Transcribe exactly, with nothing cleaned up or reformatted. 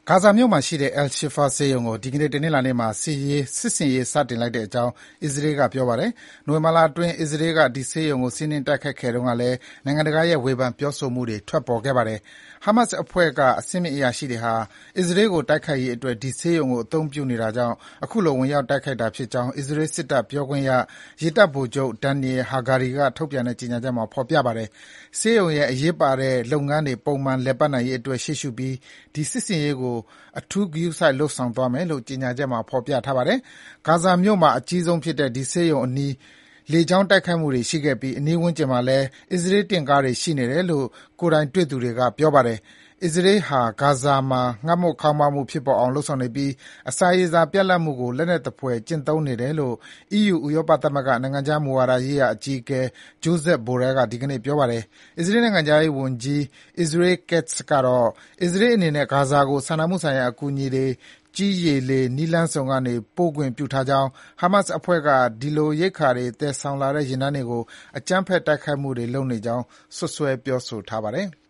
ဂါဇာမြို့မှာရှိတဲ့ Al-Shifa ဆေးရုံကို ဒီကနေ့ တနင်္လာနေ့မှာ စစ်ဆင်ရေးစတင်လိုက်တဲ့အကြောင်း အစ္စရေးက ပြောပါတယ်။ နိုဝင်ဘာလအတွင်း အစ္စရေးက ဒီဆေးရုံကို စီးနင်းတိုက်ခိုက်ခဲ့တုန်းကလည်း နိုင်ငံတကာရဲ့ ဝေဖန်ပြောဆိုမှုတွေ ထွက်ပေါ်ခဲ့ပါတယ်။ ဟာမတ်စ်အဖွဲ့က အဆင့်မြင့်အရာရှိတွေဟာ အစ္စရေးကို တိုက်ခိုက်ရေးအတွက် ဒီဆေးရုံကို အသုံးပြုနေတာကြောင့် အခုလို ဝင်ရောက်တိုက်ခိုက်တာဖြစ်ကြောင်း အစ္စရေးစစ်တပ်ပြောခွင့်ရ ရေတပ်ဗိုလ်ချုပ် Daniel Hagari က ထုတ်ပြန်တဲ့ ကြေညာချက်မှာ ဖော်ပြပါတယ်။ ဆေးရုံရဲ့ အရေးပါတဲ့ လုပ်ငန်းတွေ ပုံမှန်လည်ပတ်နိုင်ရေးအတွက် ရှေ့ရှုပြီး ဒီစစ်ဆင်ရေးကို အထူးဂရုစိုက် လုပ်ဆောင်သွားမယ်လို့ ကြေညာချက်မှာ ဖော်ပြထားပါတယ်။ ဂါဇာမြို့မှာ အကြီးဆုံးဖြစ်တဲ့ ဒီဆေးရုံအနီး လေကြောင်းတိုက်ခိုက်မှုတွေရှိခဲ့ပြီး အနီးဝန်းကျင်မှာလည်း အစ္စရေးတင့်ကားတွေ ရှိနေတယ်လို့ ကိုယ်တိုင်တွေ့သူတွေက ပြောပါတယ်။ အစ္စရေးဟာ ဂါဇာမှာ ငတ်မွတ်ခေါင်းပါးမှုဖြစ်ပေါ်အောင် လုပ်ဆောင်နေပြီး အစာရေစာပြတ်လပ်မှုကို လက်နက်သဖွယ် ကျင့်သုံးနေတယ်လို့ အီးယူ ဥရောပသမဂ္ဂ နိုင်ငံခြားမူဝါဒရေးရာအကြီးအကဲ Josep Borrell က ဒီကနေ့ ပြောပါတယ်။ အစ္စရေးနိုင်ငံခြားရေးဝန်ကြီး Israel Katz ကတော့ အစ္စရေးအနေနဲ့ ဂါဇာကို စာနာမှုဆိုင်ရာ အကူအညီတွေ ကြည်း၊ ရေ၊ လေ နည်းလမ်းစုံကနေ ပို့ခွင့်ပြုထားကြောင်း၊ ဟာမတ်စ်အဖွဲ့က ဒီလို ရိက္ခာတွေ သယ်ဆောင်လာတဲ့ ယာဉ်တန်းတွေကို အကြမ်းဖက် တိုက်ခိုက်မှုတွေ လုပ်နေကြောင်း စွပ်စွဲ ပြောဆိုထားပါတယ်။